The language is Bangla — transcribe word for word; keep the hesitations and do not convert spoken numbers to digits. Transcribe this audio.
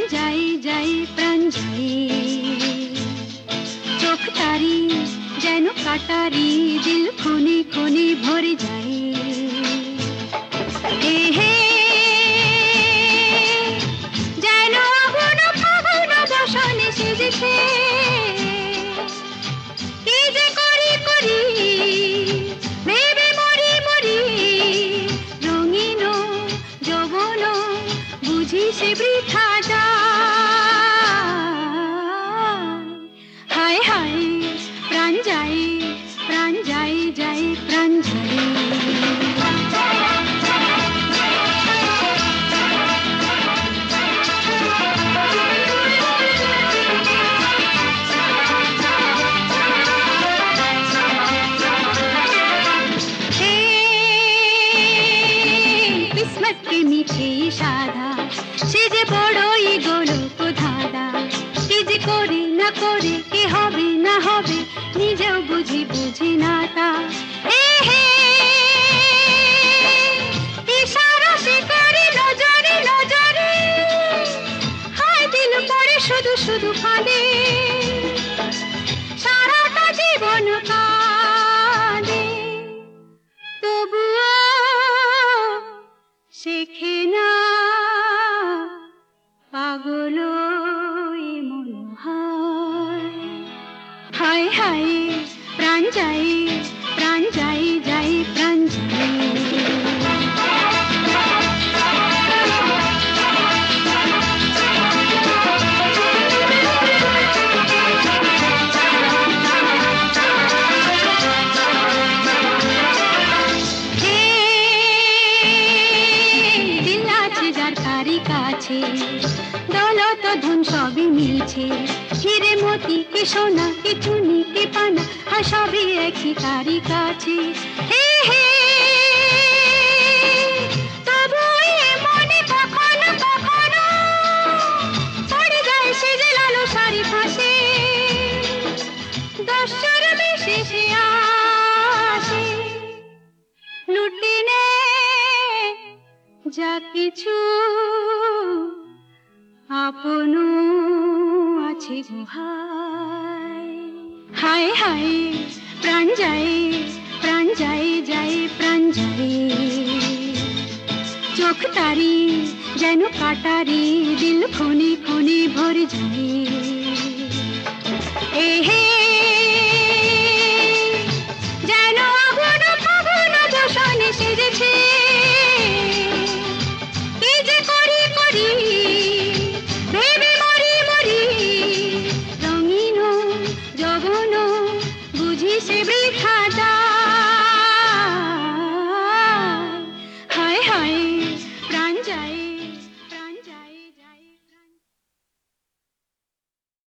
যাই যাই প্রাণ যাই, চোখ তারি যেন কাটারি, দিল খুনি খুনি ভরে যাই। এ হে যেন আগুন ফাগুন বসনে সেজেছে, কি যে করি করি ভেবে মরি মরি, রঙিন যৌবন বুঝি সে বৃথা যায়। হায় হায় প্রাণ যাই প্রাণ যাই যাই প্রাণ যাই। किस्मत के मीठे साधा से जे बड़ई गोलक धाঁধা, কি যে করি না করে কি হবে না হবে নিজেও বুঝি বুঝি না তা। এ হে ইশারা সে করে নজরে নজরে, হায় দিল পড়ে শুধু শুধু ফাঁদে, সারাটা জীবন কাঁদে তবুও শেখে না পাগল মন হয়। হায় হায় প্রাণ যাই প্রাণ যাই যাই প্রাণ যাই। দৌলত ধন সবই মিলছে, হিরে মতি কে সোনা কে চুনি কে পানা, আর সবই একই তারি কাছে। হে হে তবু মনে কখনো কখনো পড়ে যায় সে যে লালো সারি ফাঁসে, দশর বিশেষে আসে লুটে নে যা কিছু আপন আছে ভাই। হায় হায় প্রাণ যাই প্রাণ যাই যাই প্রাণ যাই, চোখ তারি যেন কাটারি, দিল খুনি খুনি ভরে যাই।